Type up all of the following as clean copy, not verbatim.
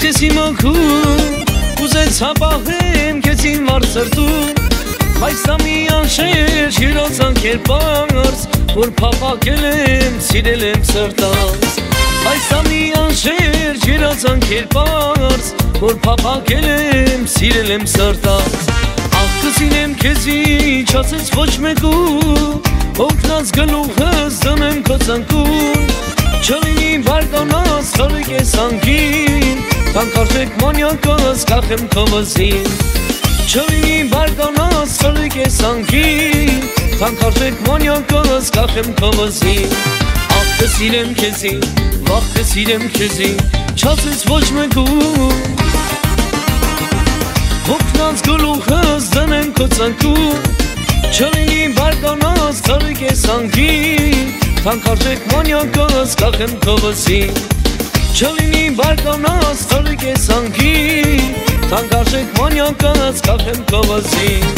ես իմ օգում, ուզեցա պահեմ քեզ իմ վարսրտում, բայց դա մի անշեշ հյուրացանք էր պարզ, որ փափակել եմ, սիրել եմ սրտանց, բայց դա մի անշեշ հյուրացանք էր պարզ, որ փափակել եմ, սիրել եմ սրտանց, աղ կսիրեմ քեզի, չասես ոչ մեկու, օգնած գլուխս դնեմ քո ծնկուն, չլինի բարկանաս խրիկ ես անգին, թանկարժեք մանյակս կախեմ քո վզին, չլինի բարկանաս խրիկ ես անգին, թանկարժեք մանյակս կախեմ քո վզին, աղ կսիրեմ քեզի, վաղ կսիրեմ քեզի, չասես ոչ մեկու, օգնած գլուխս դնեմ քո ծնկուն, չլինի բարկանաս խրիկ ես անգին, թանկարժեք մանյակս կախեմ քո վզին, չլինի բարկանաս խրիկ ես անգին, թանկարժեք մանյակս կախեմ քո վզին,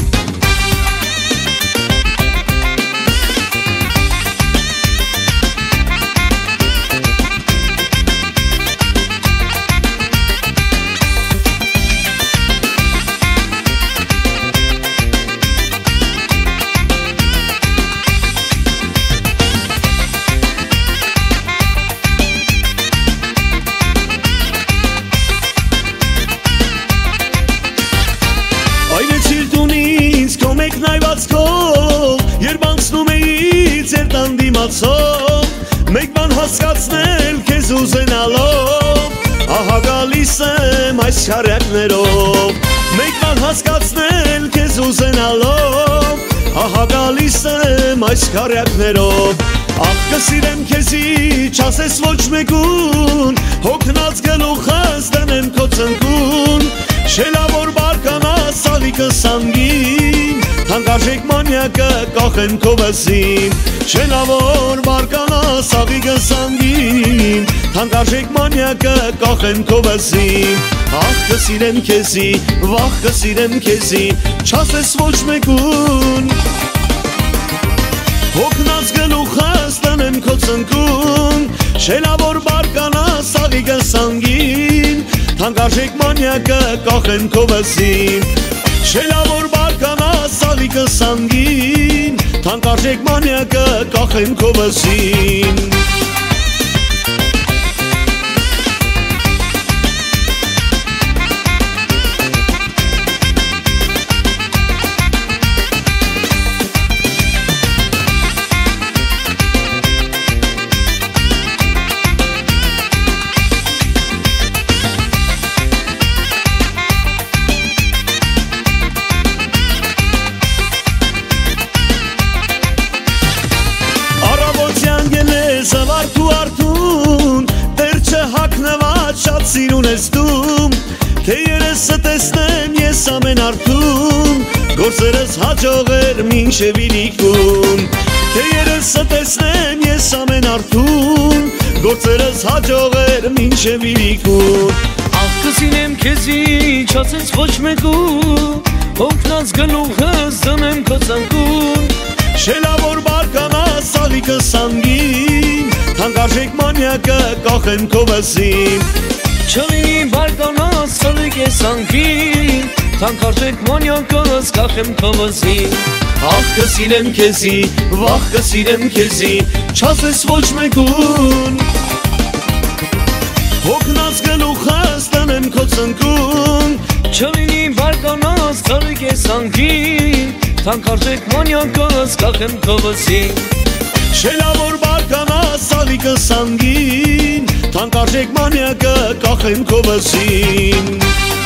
երբ անցնում էի ձեր տան դիմացով մեկ բան հասկացնել քեզ ուզենալով ահա գալիս եմ այս շարյակներով մեկ բան հասկացնել քեզ ուզենալով ահա գալիս եմ այս շարյակներով աղ կսիրեմ քեզի չասես ոչ մեկուն հոգնած գլուխս դնեմ քո ծնկուն շելավոր բարկանաս ալիքս անգին թանկարժեք մանյակը կախեմ քո վզին շելավոր բարկանաս ալիքս անգին թանկարժեք մանյակը կախեմ քո վզին աղ կսիրեմ քեզի վաղ կսիրեմ քեզի չասես ոչ մեկուն հոգնած գլուխս դնեմ քո ծնկուն շելավոր բարկանաս ալիքս անգին թանկարժեք մանյակը կախեմ քո վզին շելավոր բարկանաս ալիքս անգին թանկարժեք մանյակը կախեմ քո վզին Զվարդու արդուն, տեր չհակնված շատ սիրուն ես դում Թե երեսը տեսնեմ ես ամեն արդուն Գործերս հաջողեր մինչև իրիկուն Թե երեսը տեսնեմ ես ամեն արդուն Գործերս հաջողեր մինչև իրիկուն աղ կսիրեմ քեզի, չասես ոչ մեկու Օգնած գլուխս դնեմ քո ծնկուն Շելավոր բարկանաս ալիքս անգին թանկարժեք մանյակը կախեմ քո վզին չլինի բարկանաս խրիկ ես անգին թանկարժեք մանյակս կախեմ քո վզին աղ կսիրեմ քեզի վաղ կսիրեմ քեզի չասես ոչ մեկուն հոգնած գլուխս դնեմ քո ծնկուն չլինի բարկանաս խրիկ ես անգին թանկարժեք մանյակս կախեմ քո վզին շելավոր բարկանաս ալիքս անգին թանկարժեք մանյակը կախեմ քո վզին